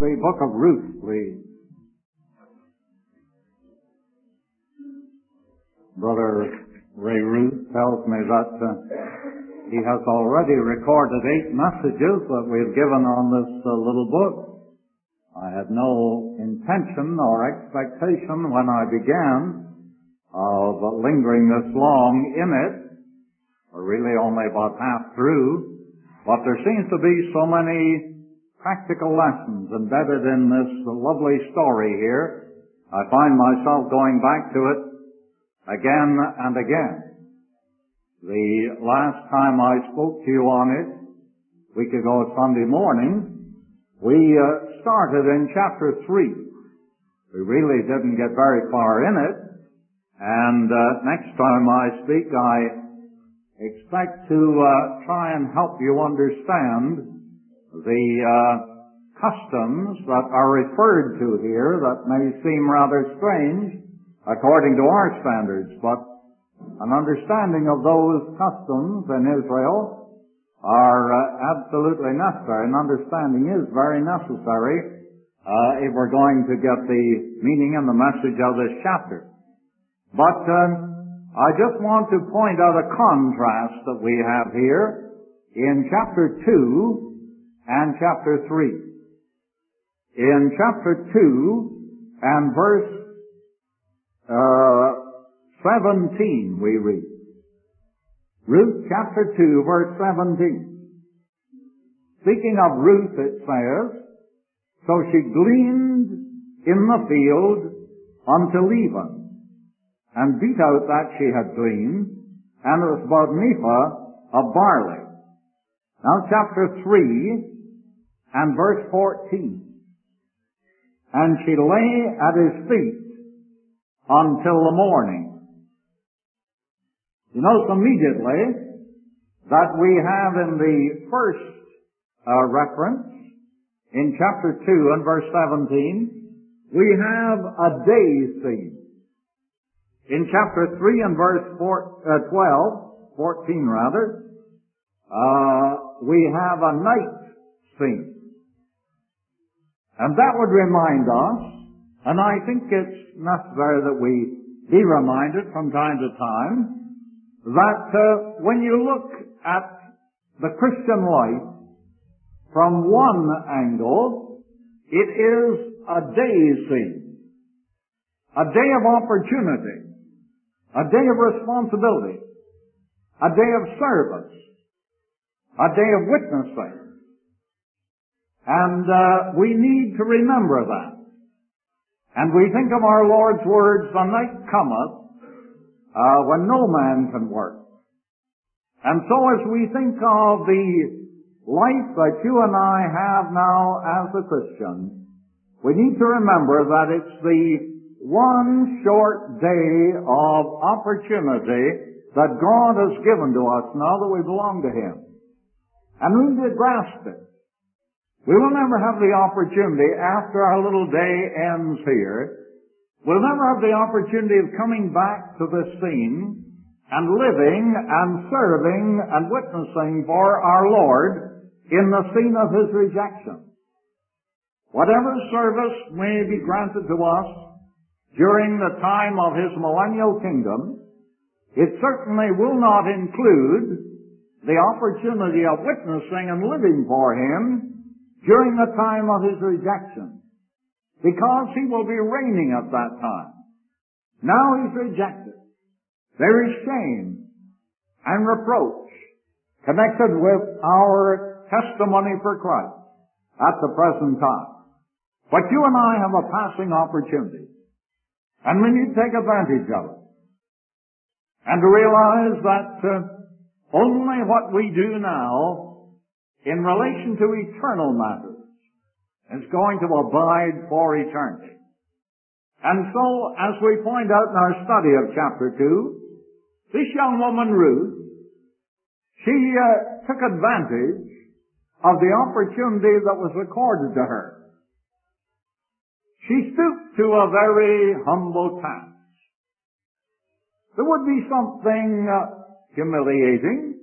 the book of Ruth, please. Brother Ray Ruth tells me that he has already recorded 8 messages that we've given on this little book. I had no intention or expectation when I began of lingering this long in it. We're really only about half through, but there seems to be so many practical lessons embedded in this lovely story here. I find myself going back to it again and again. The last time I spoke to you on it, a week ago Sunday morning, we started in chapter 3. We really didn't get very far in it, and next time I speak, I expect to try and help you understand the customs that are referred to here that may seem rather strange according to our standards, but an understanding of those customs in Israel are absolutely necessary. An understanding is very necessary if we're going to get the meaning and the message of this chapter. But I just want to point out a contrast that we have here in chapter 2 and chapter 3. In chapter 2 and verse 17 we read. Ruth chapter 2 verse 17. Speaking of Ruth, it says, "So she gleaned in the field until even, and beat out that she had gleaned, and it was about an ephah of barley." Now chapter 3 and verse 14. "And she lay at his feet until the morning." You notice immediately that we have in the first reference, in chapter 2 and verse 17, we have a day scene. In chapter 3 and verse 14 rather, we have a night scene. And that would remind us, and I think it's necessary that we be reminded from time to time, that when you look at the Christian life from one angle, it is a day scene, a day of opportunity, a day of responsibility, a day of service, a day of witnessing. And we need to remember that. And we think of our Lord's words, "The night cometh when no man can work." And so as we think of the life that you and I have now as a Christian, we need to remember that it's the one short day of opportunity that God has given to us now that we belong to Him. And we need to grasp it. We will never have the opportunity after our little day ends here. We'll never have the opportunity of coming back to this scene and living and serving and witnessing for our Lord in the scene of His rejection. Whatever service may be granted to us during the time of His millennial kingdom, it certainly will not include the opportunity of witnessing and living for Him during the time of His rejection, because He will be reigning at that time. Now He's rejected. There is shame and reproach connected with our testimony for Christ at the present time. But you and I have a passing opportunity, and we need to take advantage of it, and to realize that only what we do now in relation to eternal matters is going to abide for eternity. And so, as we point out in our study of chapter 2, this young woman, Ruth, she took advantage of the opportunity that was accorded to her. She stooped to a very humble task. There would be something humiliating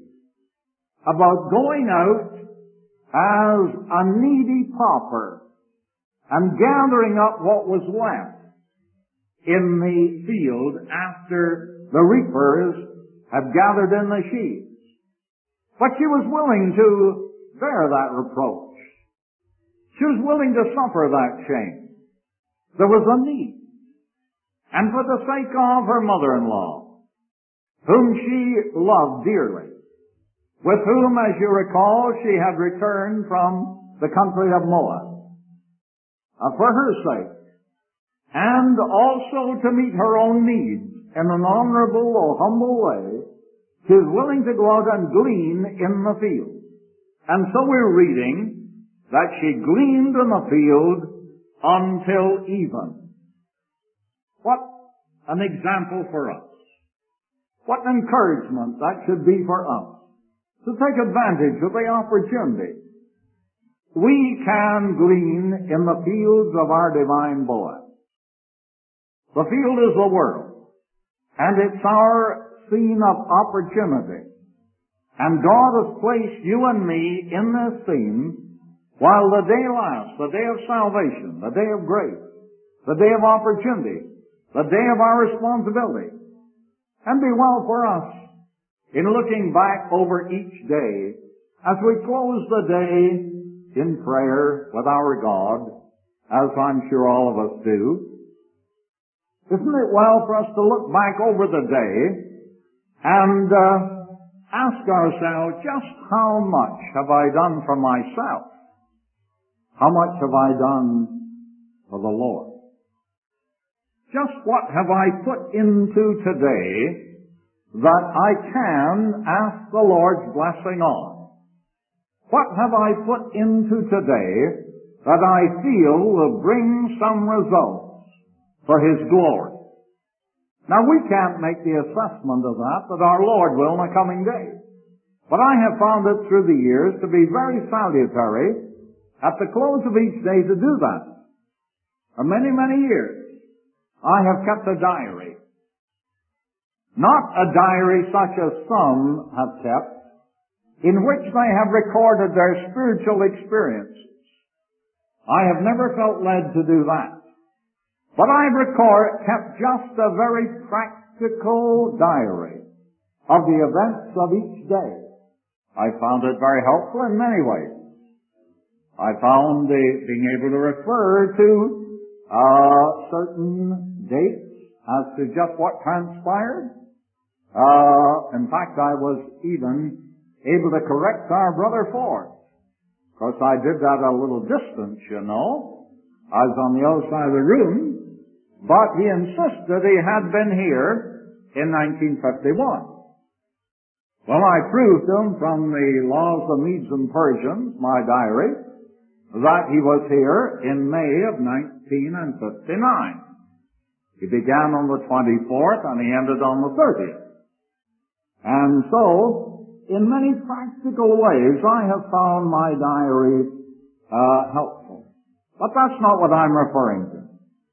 about going out as a needy pauper and gathering up what was left in the field after the reapers had gathered in the sheaves. But she was willing to bear that reproach. She was willing to suffer that shame. There was a need. And for the sake of her mother-in-law, whom she loved dearly, with whom, as you recall, she had returned from the country of Moab, for her sake, and also to meet her own needs in an honorable or humble way, she is willing to go out and glean in the field. And so we're reading that she gleaned in the field until even. What an example for us. What an encouragement that should be for us to take advantage of the opportunity. We can glean in the fields of our divine Boaz. The field is the world, and it's our scene of opportunity. And God has placed you and me in this scene while the day lasts, the day of salvation, the day of grace, the day of opportunity, the day of our responsibility. And be well for us in looking back over each day as we close the day in prayer with our God, as I'm sure all of us do. Isn't it well for us to look back over the day and ask ourselves, just how much have I done for myself? How much have I done for the Lord? Just what have I put into today that I can ask the Lord's blessing on? What have I put into today that I feel will bring some results for His glory? Now, we can't make the assessment of that our Lord will in a coming day. But I have found it through the years to be very salutary at the close of each day to do that. For many, many years, I have kept a diary. Not a diary such as some have kept, in which they have recorded their spiritual experiences. I have never felt led to do that. But I've kept just a very practical diary of the events of each day. I found it very helpful in many ways. I found being able to refer to certain dates as to just what transpired. In fact, I was even able to correct our brother Ford. Of course, I did that at a little distance, you know. I was on the other side of the room, but he insisted he had been here in 1951. Well, I proved to him from the laws of Medes and Persians, my diary, that he was here in May of 1959. He began on the 24th and he ended on the 30th. And so, in many practical ways, I have found my diary helpful. But that's not what I'm referring to.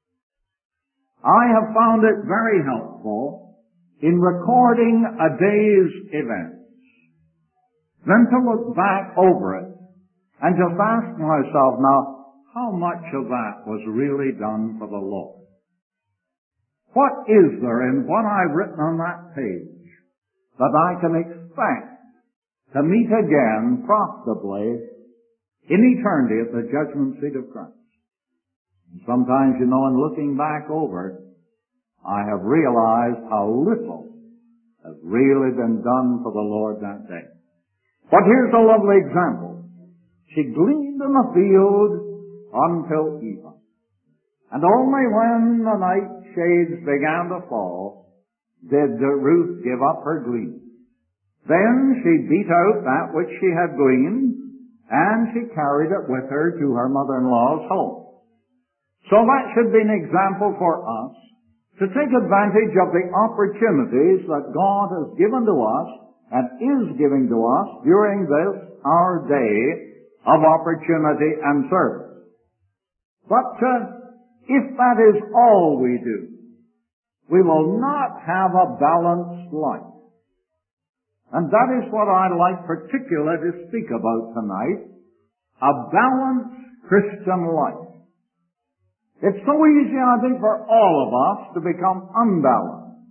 I have found it very helpful in recording a day's events. Then to look back over it and just ask myself, now, how much of that was really done for the Lord? What is there in what I've written on that page that I can expect to meet again profitably in eternity at the judgment seat of Christ? And sometimes, you know, in looking back over it, I have realized how little has really been done for the Lord that day. But here's a lovely example. She gleaned in the field until even. And only when the night shades began to fall did Ruth give up her gleaning. Then she beat out that which she had gleaned, and she carried it with her to her mother-in-law's home. So that should be an example for us to take advantage of the opportunities that God has given to us and is giving to us during this, our day of opportunity and service. But if that is all we do, we will not have a balanced life. And that is what I'd like particularly to speak about tonight, a balanced Christian life. It's so easy, I think, for all of us to become unbalanced.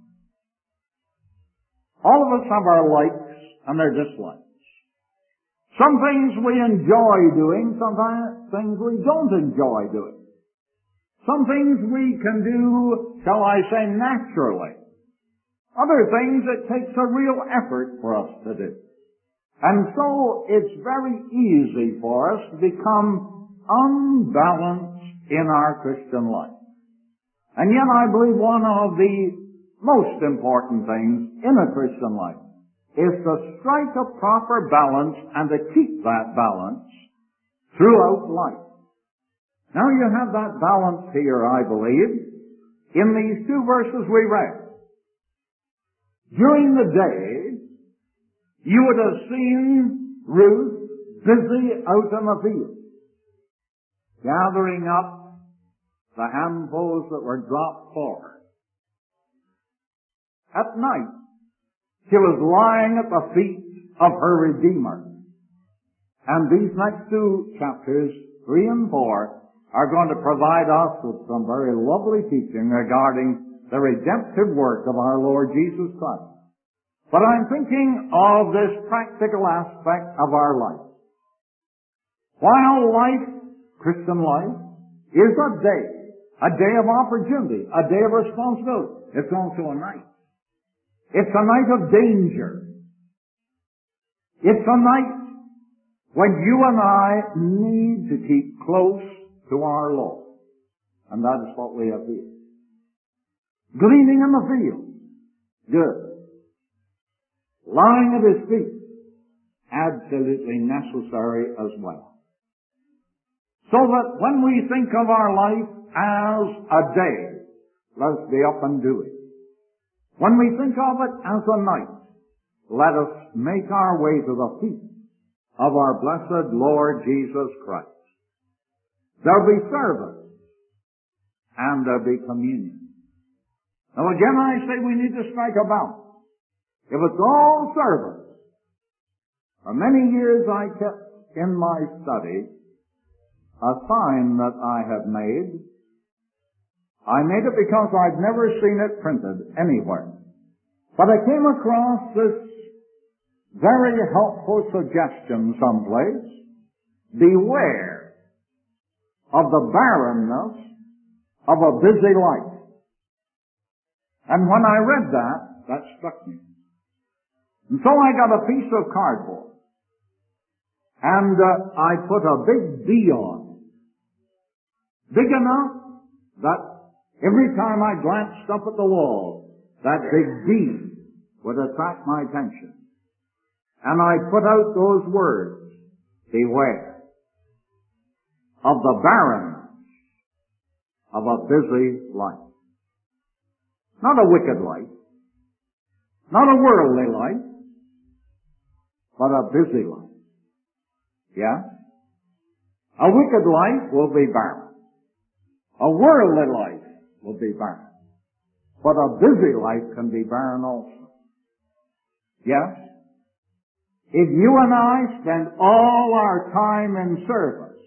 All of us have our likes and their dislikes. Some things we enjoy doing, sometimes things we don't enjoy doing. Some things we can do, shall I say, naturally. Other things it takes a real effort for us to do. And so it's very easy for us to become unbalanced in our Christian life. And yet I believe one of the most important things in a Christian life is to strike a proper balance and to keep that balance throughout life. Now you have that balance here, I believe, in these two verses we read. During the day, you would have seen Ruth busy out in the field, gathering up the handfuls that were dropped for her. At night, she was lying at the feet of her Redeemer. And these next two chapters, 3 and 4, are going to provide us with some very lovely teaching regarding the redemptive work of our Lord Jesus Christ. But I'm thinking of this practical aspect of our life. While life, Christian life, is a day of opportunity, a day of responsibility, it's also a night. It's a night of danger. It's a night when you and I need to keep close to our Lord. And that is what we have here. Gleaning in the field. Good. Lying at His feet. Absolutely necessary as well. So that when we think of our life as a day, let's be up and do it. When we think of it as a night, let us make our way to the feet of our blessed Lord Jesus Christ. There'll be service, and there'll be communion. Now again I say we need to strike a balance. If it's all service, for many years I kept in my study a sign that I had made. I made it because I'd never seen it printed anywhere. But I came across this very helpful suggestion someplace. Beware of the barrenness of a busy life. And when I read that struck me. And so I got a piece of cardboard. And I put a big B on it. Big enough that every time I glanced up at the wall, that big B would attract my attention. And I put out those words, beware of the barrenness of a busy life. Not a wicked life, not a worldly life, but a busy life. Yeah? A wicked life will be barren. A worldly life will be barren. But a busy life can be barren also. Yes? If you and I spend all our time in service,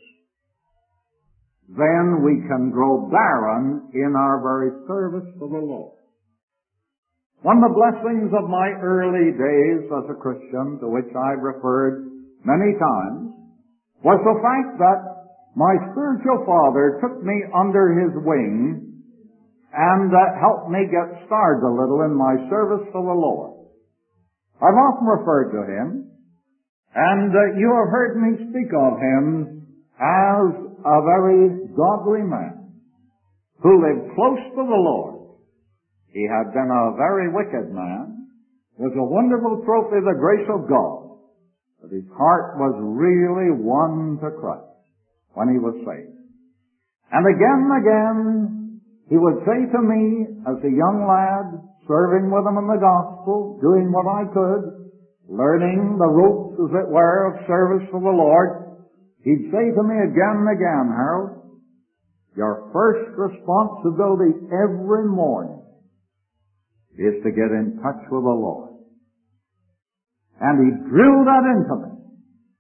then we can grow barren in our very service to the Lord. One of the blessings of my early days as a Christian, to which I've referred many times, was the fact that my spiritual father took me under his wing and helped me get started a little in my service to the Lord. I've often referred to him, and you have heard me speak of him as a very godly man who lived close to the Lord. He had been a very wicked man, was a wonderful trophy of the grace of God, but his heart was really won to Christ when he was saved. And again, he would say to me as a young lad, serving with him in the gospel, doing what I could, learning the ropes, as it were, of service for the Lord, he'd say to me again and again, Harold, your first responsibility every morning is to get in touch with the Lord. And he drilled that into me.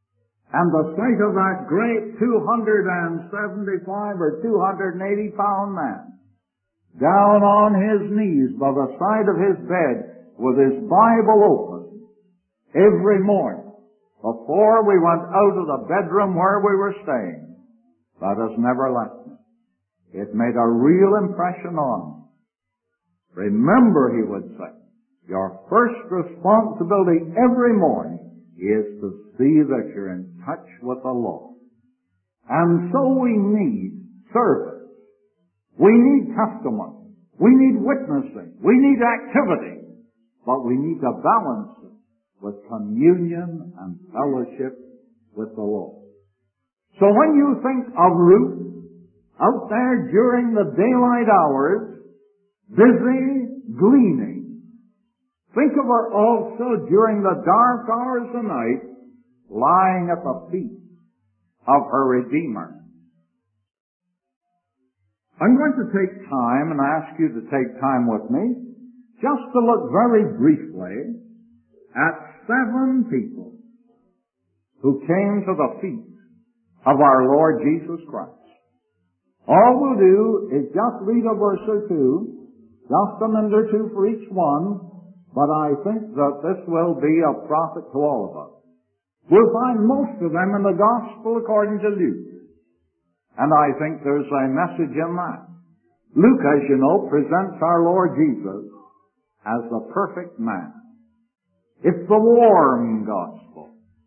And the sight of that great 275 or 280 pound man down on his knees by the side of his bed with his Bible open every morning before we went out of the bedroom where we were staying, that has never left me. It made a real impression on me. Remember, he would say, your first responsibility every morning is to see that you're in touch with the Lord. And so we need service. We need testimony. We need witnessing. We need activity. But we need to balance it with communion and fellowship with the Lord. So when you think of Ruth out there during the daylight hours, busy gleaning, think of her also during the dark hours of night, lying at the feet of her Redeemer. I'm going to take time and ask you to take time with me just to look very briefly at 7 people who came to the feet of our Lord Jesus Christ. All we'll do is just read a verse or two, just a minute or two for each one, but I think that this will be a profit to all of us. We'll find most of them in the Gospel according to Luke. And I think there's a message in that. Luke, as you know, presents our Lord Jesus as the perfect man. It's the warm gospel.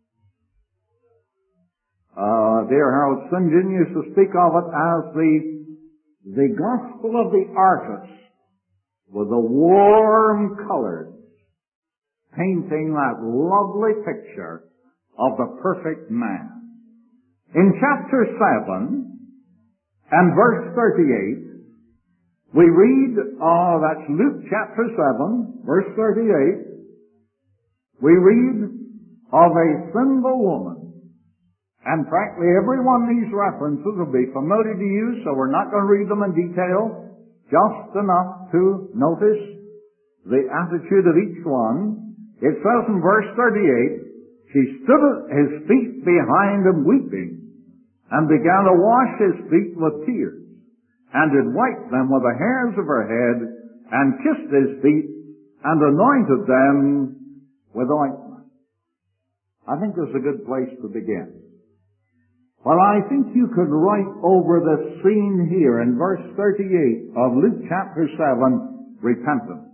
Dear Harold St. John used to speak of it as the gospel of the artist with the warm colors painting that lovely picture of the perfect man. In chapter 7 and verse 38, we read, that's Luke chapter 7, verse 38, we read of a sinful woman. And frankly, every one of these references will be familiar to you, so we're not going to read them in detail, just enough to notice the attitude of each one. It says in verse 38, she stood at his feet behind him weeping, and began to wash his feet with tears, and did wipe them with the hairs of her head, and kissed his feet, and anointed them with ointment. I think this is a good place to begin. Well, I think you could write over the scene here in verse 38 of Luke chapter 7, repentance.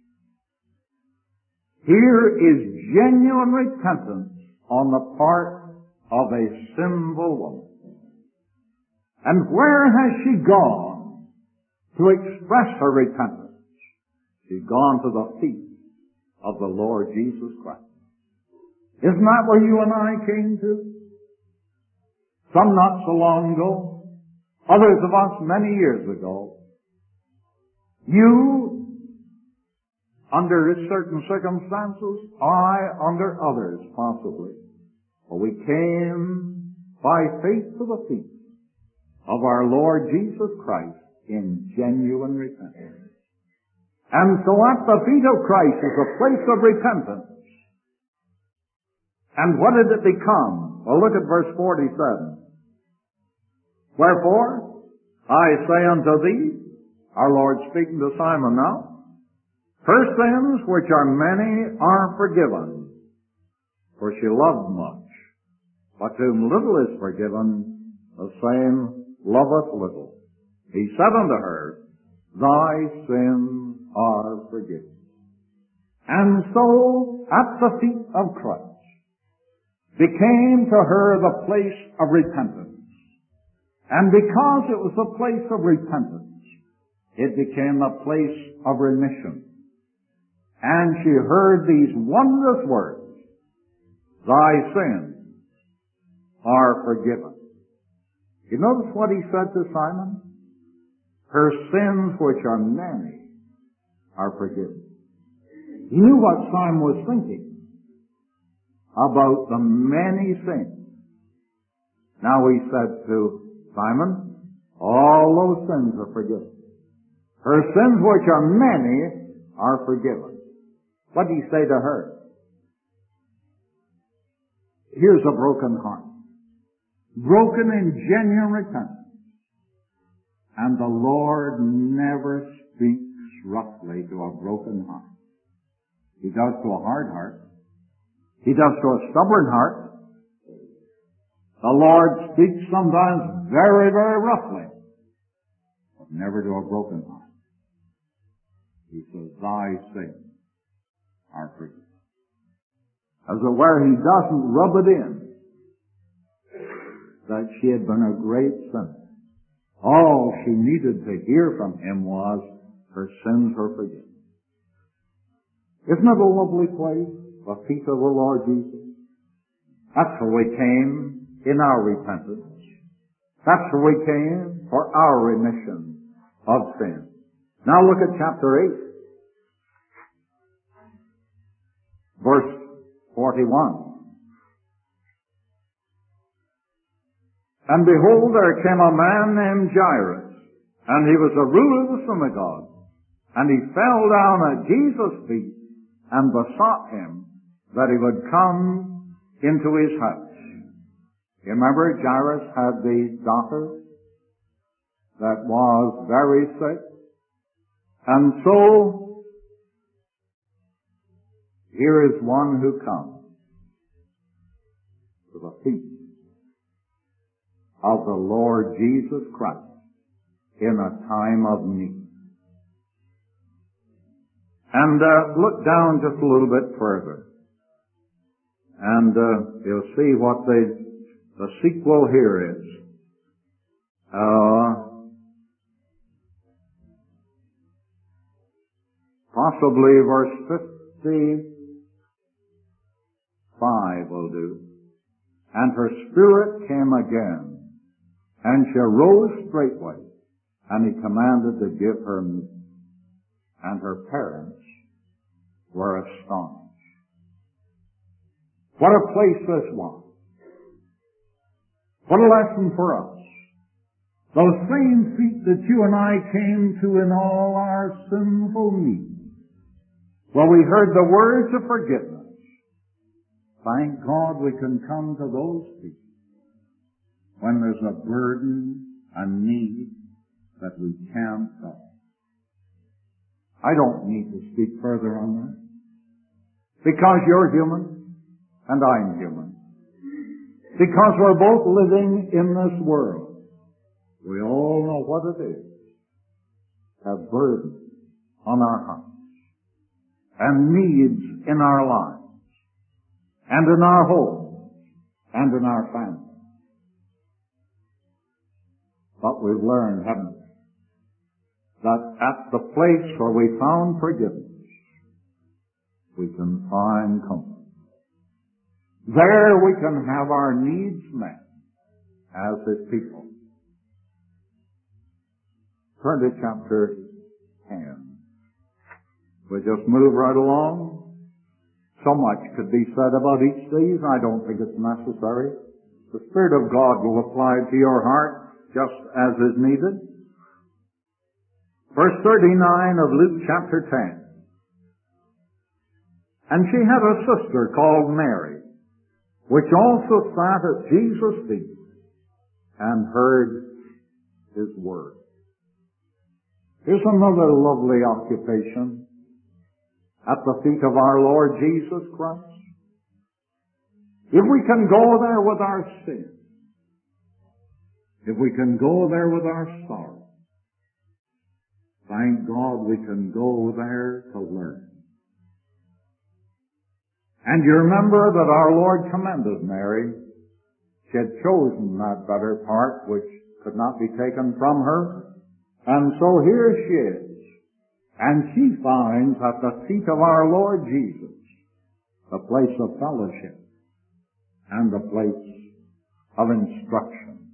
Here is genuine repentance on the part of a sinful woman. And where has she gone to express her repentance? She's gone to the feet of the Lord Jesus Christ. Isn't that where you and I came to? Some not so long ago, others of us many years ago. You, under certain circumstances, I under others possibly. But we came by faith to the feet of our Lord Jesus Christ in genuine repentance. And so at the feet of Christ is a place of repentance. And what did it become? Well, look at verse 47. Wherefore, I say unto thee, our Lord speaking to Simon now, her sins, which are many, are forgiven, for she loved much. But to whom little is forgiven, the same loveth little. He said unto her, thy sins are forgiven. And so, at the feet of Christ, became to her the place of repentance. And because it was a place of repentance, it became a place of remission. And she heard these wondrous words, thy sins are forgiven. You notice what he said to Simon? Her sins, which are many, are forgiven. He knew what Simon was thinking about the many sins. Now he said to Simon, all those sins are forgiven. Her sins, which are many, are forgiven. What did he say to her? Here's a broken heart. broken in genuine repentance. And the Lord never speaks roughly to a broken heart. He does to a hard heart. He does to a stubborn heart. The Lord speaks sometimes very, very roughly, but never to a broken heart. He says, thy sins are forgiven. As it were, he doesn't rub it in that she had been a great sinner. All she needed to hear from him was her sins were forgiven. Isn't it a lovely place, the feet of the Lord Jesus? That's where we came in our repentance. That's where we came for our remission of sin. Now look at chapter 8, verse 41. And behold, there came a man named Jairus, and he was a ruler of the synagogue, and he fell down at Jesus' feet and besought him that he would come into his house. You remember Jairus had the daughter that was very sick, and so here is one who comes to the feet of the Lord Jesus Christ in a time of need. And look down just a little bit further, and you'll see what the sequel here is. Possibly verse 55 will do. And her spirit came again, and she arose straightway, and he commanded to give her meat. And her parents were astonished. What a place this was. What a lesson for us. Those same feet that you and I came to in all our sinful need. Well, we heard the words of forgiveness. Thank God we can come to those feet when there's a burden, a need that we can't solve. I don't need to speak further on that. Because you're human and I'm human. Because we're both living in this world. We all know what it is to have burdens on our hearts and needs in our lives and in our homes and in our families. But we've learned, haven't we, that at the place where we found forgiveness, we can find comfort. There we can have our needs met as His people. Turn to chapter 10. We just move right along. So much could be said about each of these. I don't think it's necessary. The Spirit of God will apply to your heart just as is needed. Verse 39 of Luke chapter 10. And she had a sister called Mary, which also sat at Jesus' feet and heard His word. Here's another lovely occupation at the feet of our Lord Jesus Christ. If we can go there with our sin, if we can go there with our sorrow, thank God we can go there to learn. And you remember that our Lord commended Mary. She had chosen that better part which could not be taken from her. And so here she is. And she finds at the feet of our Lord Jesus the place of fellowship and the place of instruction.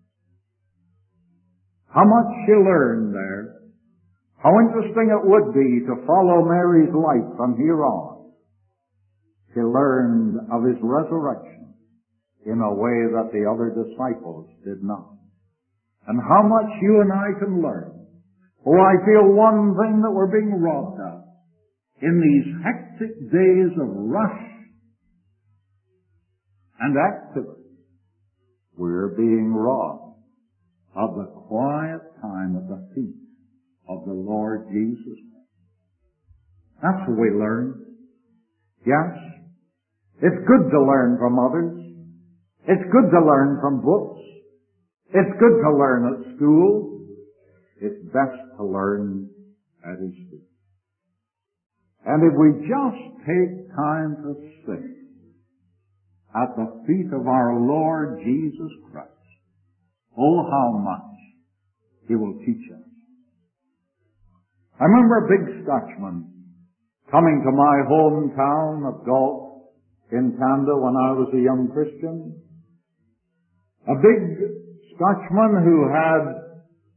How much she learned there. How interesting it would be to follow Mary's life from here on. She learned of His resurrection in a way that the other disciples did not. And how much you and I can learn. Oh, I feel one thing that we're being robbed of. In these hectic days of rush and activity, we're being robbed of the quiet time at the feet of the Lord Jesus. That's what we learn. Yes, it's good to learn from others. It's good to learn from books. It's good to learn at school. It's best to learn at His feet. And if we just take time to sit at the feet of our Lord Jesus Christ, oh, how much He will teach us. I remember a big Scotchman coming to my hometown of Galt in Canada when I was a young Christian. A big Scotchman who had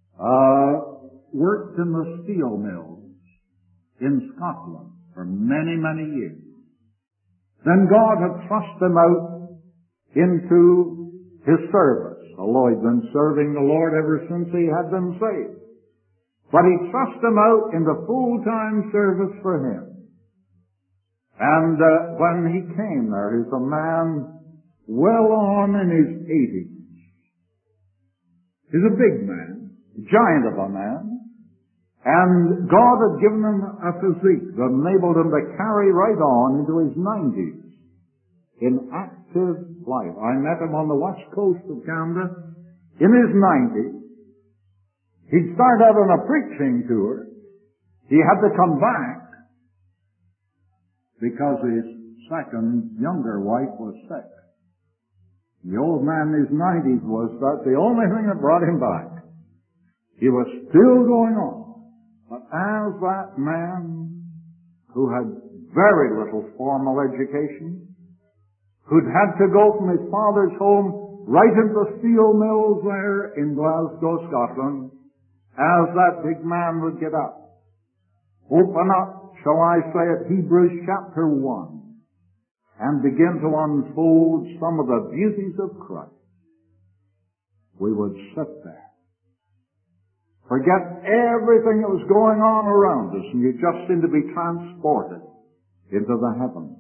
worked in the steel mills in Scotland for many, many years. Then God had thrust him out into His service, although he'd been serving the Lord ever since he had been saved. But He thrust him out into full-time service for Him. And when he came there, he's a man well on in his 80s. He's a big man, a giant of a man. And God had given him a physique that enabled him to carry right on into his 90s in active life. I met him on the west coast of Canada in his 90s. He'd started out on a preaching tour. He had to come back because his second, younger wife was sick. The old man in his 90s was the only thing that brought him back. He was still going on. But as that man who had very little formal education, who'd had to go from his father's home right into the steel mills there in Glasgow, Scotland, as that big man would get up, open up, shall I say it, Hebrews chapter 1, and begin to unfold some of the beauties of Christ, we would sit there. Forget everything that was going on around us, and you just seem to be transported into the heavens.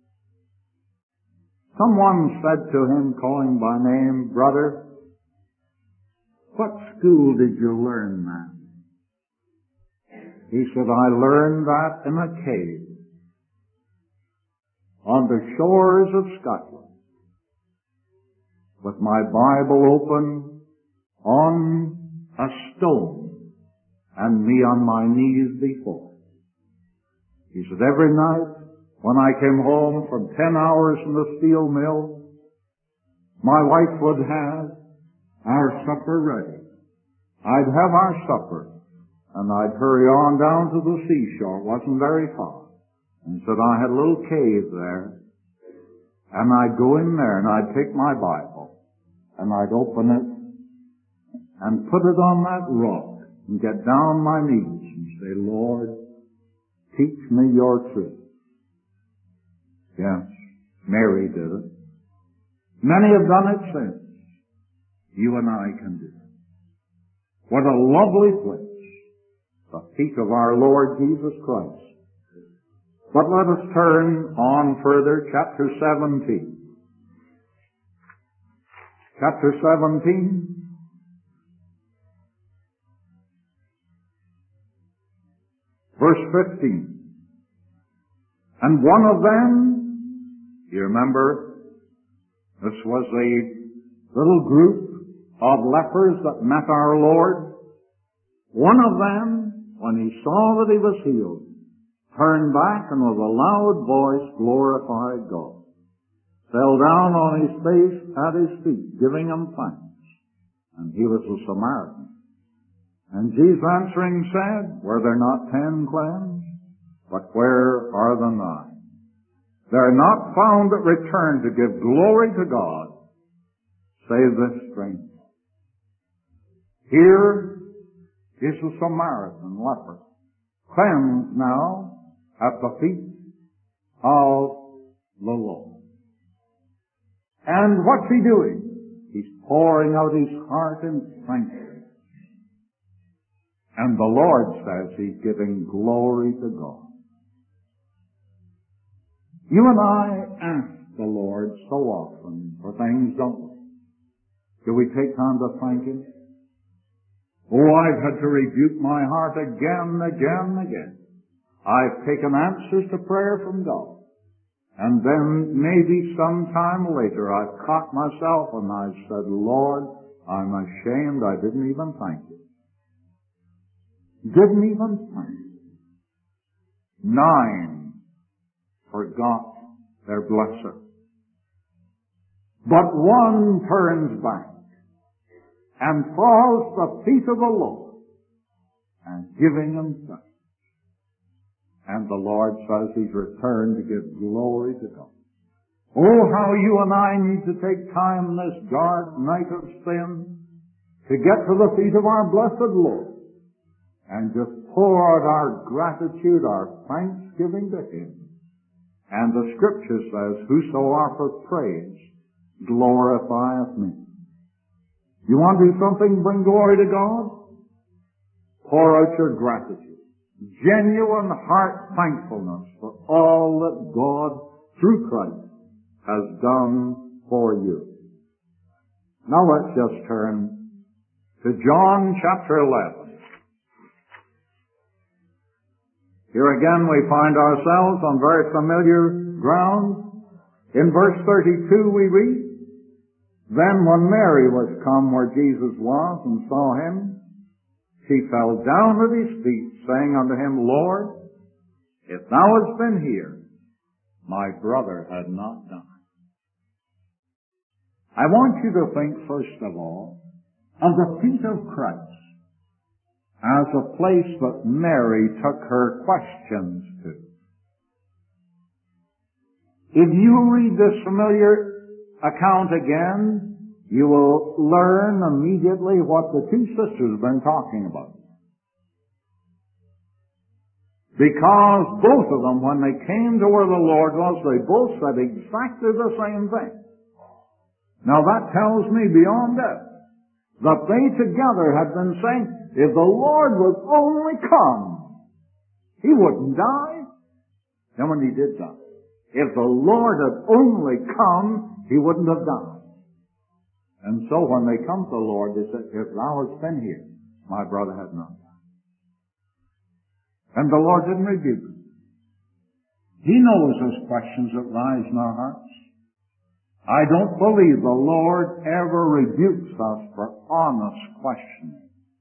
Someone said to him, calling by name, "Brother, what school did you learn that?" He said, "I learned that in a cave on the shores of Scotland, with my Bible open on a stone, and me on my knees before." He said, "Every night when I came home from 10 hours from the steel mill, my wife would have our supper ready. I'd have our supper, and I'd hurry on down to the seashore. It wasn't very far. And said I had a little cave there, and I'd go in there, and I'd take my Bible, and I'd open it, and put it on that rock, and get down on my knees and say, 'Lord, teach me your truth.'" Yes, Mary did it. Many have done it since. You and I can do it. What a lovely place, the feet of our Lord Jesus Christ. But let us turn on further, chapter 17. Chapter 17. Verse 15. "And one of them," you remember, this was a little group of lepers that met our Lord. "One of them, when he saw that he was healed, turned back and with a loud voice glorified God, fell down on his face at his feet, giving him thanks. And he was a Samaritan. And Jesus answering said, Were there not 10 cleansed? But where are the 9? They are not found that return to give glory to God, save this stranger." Here is the Samaritan leper, cleansed now at the feet of the Lord. And what's he doing? He's pouring out his heart in thanksgiving. And the Lord says he's giving glory to God. You and I ask the Lord so often for things, don't we? Do we take time to thank Him? Oh, I've had to rebuke my heart again. I've taken answers to prayer from God. And then maybe sometime later I've caught myself and I've said, Lord, I'm ashamed I didn't even thank You. Didn't even thank You. 9 forgot their blesser. But one turns back and falls at the feet of the Lord and giving Him thanks. And the Lord says He's returned to give glory to God. Oh, how you and I need to take time this dark night of sin to get to the feet of our blessed Lord and just pour out our gratitude, our thanksgiving to Him. And the Scripture says, whoso offereth praise glorifieth me. You want to do something, bring glory to God? Pour out your gratitude. Genuine heart thankfulness for all that God, through Christ, has done for you. Now let's just turn to John chapter 11. Here again we find ourselves on very familiar ground. In verse 32 we read, Then when Mary was come where Jesus was and saw Him, she fell down at His feet, saying unto Him, Lord, if Thou hadst been here, my brother had not died. I want you to think, first of all, of the feet of Christ as a place that Mary took her questions to. If you read this familiar account again, you will learn immediately what the two sisters have been talking about. Because both of them, when they came to where the Lord was, they both said exactly the same thing. Now that tells me beyond doubt that they together had been saying, if the Lord would only come, He wouldn't die. Then when He did die, if the Lord had only come, He wouldn't have died. And so when they come to the Lord, they said, if Thou hadst been here, my brother had not died. And the Lord didn't rebuke them. He knows those questions that rise in our hearts. I don't believe the Lord ever rebukes us for honest questioning.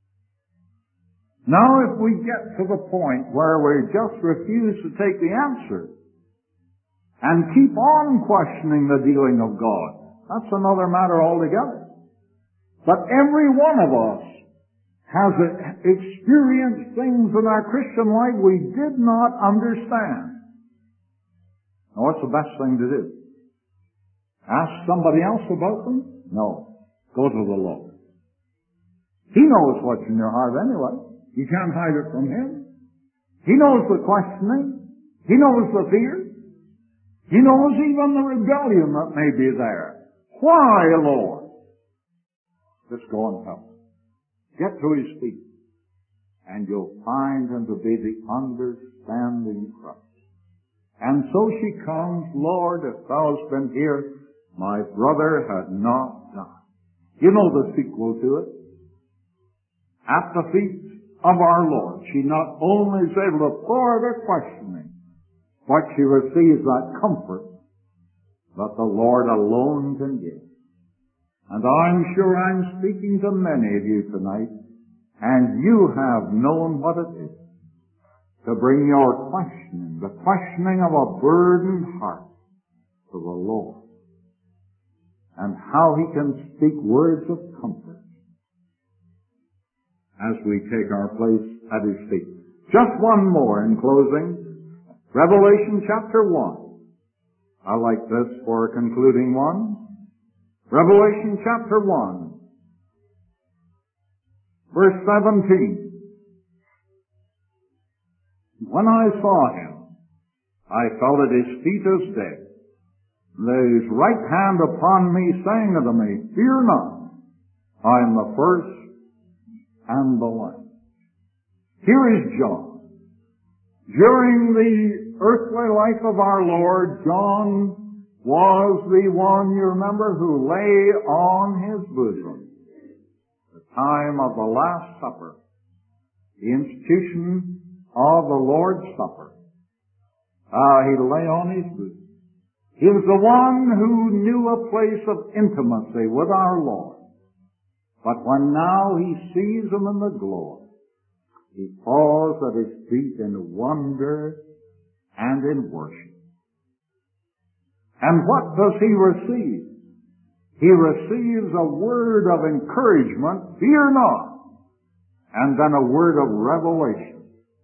Now if we get to the point where we just refuse to take the answer and keep on questioning the dealing of God, that's another matter altogether. But every one of us has experienced things in our Christian life we did not understand. Now what's the best thing to do? Ask somebody else about them? No. Go to the Lord. He knows what's in your heart anyway. You can't hide it from Him. He knows the questioning. He knows the fear. He knows even the rebellion that may be there. Why, Lord? Just go and help Him. Get to His feet, and you'll find Him to be the understanding Christ. And so she comes, Lord, if Thou hast been here, my brother had not died. You know the sequel to it. At the feet of our Lord, she not only is able to pour their questioning, but she receives that comfort that the Lord alone can give. And I'm sure I'm speaking to many of you tonight, and you have known what it is to bring your questioning, the questioning of a burdened heart, to the Lord, and how He can speak words of comfort as we take our place at His feet. Just one more in closing. Revelation chapter 1. I like this for a concluding one. Revelation chapter 1, verse 17. When I saw Him, I fell at His feet as dead. His right hand upon me, saying unto me, Fear not, I am the first and the last. Here is John. During the earthly life of our Lord, John was the one, you remember, who lay on his bosom the time of the Last Supper, the institution of the Lord's Supper. He lay on his bosom. He was the one who knew a place of intimacy with our Lord. But when now he sees him in the glory, he falls at his feet in wonder and in worship. And what does he receive? He receives a word of encouragement, fear not, and then a word of revelation.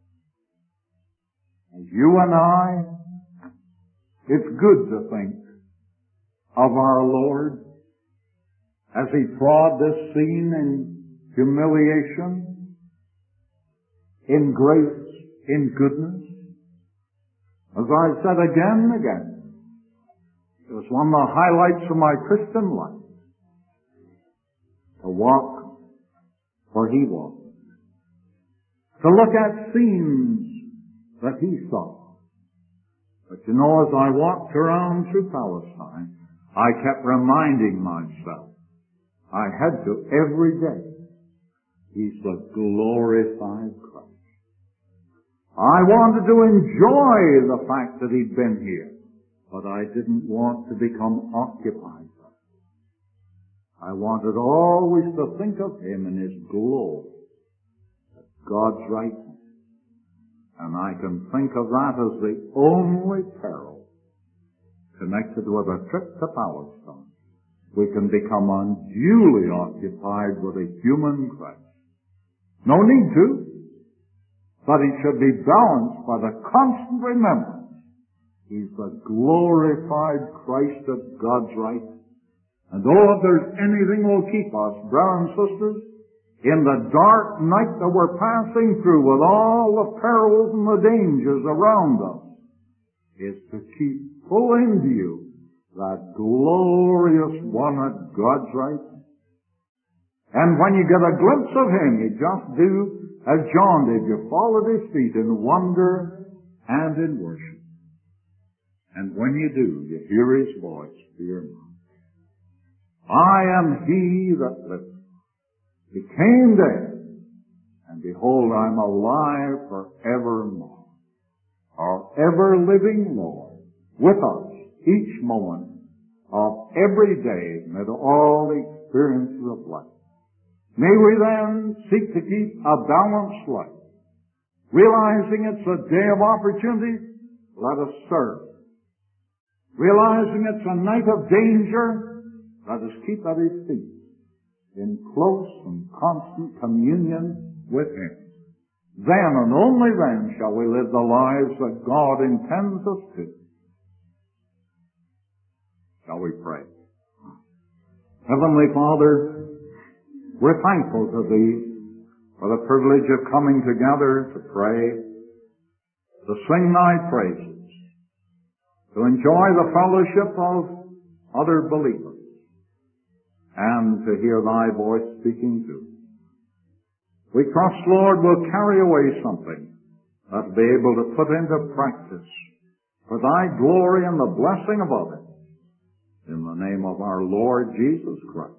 As you and I, it's good to think of our Lord as he trod this scene in humiliation, in grace, in goodness. As I've said again and again, it was one of the highlights of my Christian life to walk where he walked, to look at scenes that he saw. But you know, as I walked around through Palestine, I kept reminding myself, I had to every day, he's the glorified Christ. I wanted to enjoy the fact that he'd been here, but I didn't want to become occupied by it. I wanted always to think of him in his glory, at God's right hand. And I can think of that as the only peril connected with a trip to Palestine. We can become unduly occupied with a human Christ. No need to, but it should be balanced by the constant remembrance he's the glorified Christ at God's right. And if there's anything will keep us, brothers and sisters, in the dark night that we're passing through with all the perils and the dangers around us, is to keep full in view that glorious one at God's right. And when you get a glimpse of him, you just do as John did. You fall at his feet in wonder and in worship. And when you do, you hear his voice, fear not. I am he that liveth. He came dead, and behold, I'm alive forevermore. Our ever-living Lord, with us each moment of every day amid all the experiences of life. May we then seek to keep a balanced life. Realizing it's a day of opportunity, let us serve. Realizing it's a night of danger, let us keep at his feet in close and constant communion with him. Then and only then shall we live the lives that God intends us to. Shall we pray? Heavenly Father, we're thankful to thee for the privilege of coming together to pray, to sing thy praises, to enjoy the fellowship of other believers, and to hear thy voice speaking too. We trust, Lord, we'll carry away something that will be able to put into practice for thy glory and the blessing of others. In the name of our Lord Jesus Christ.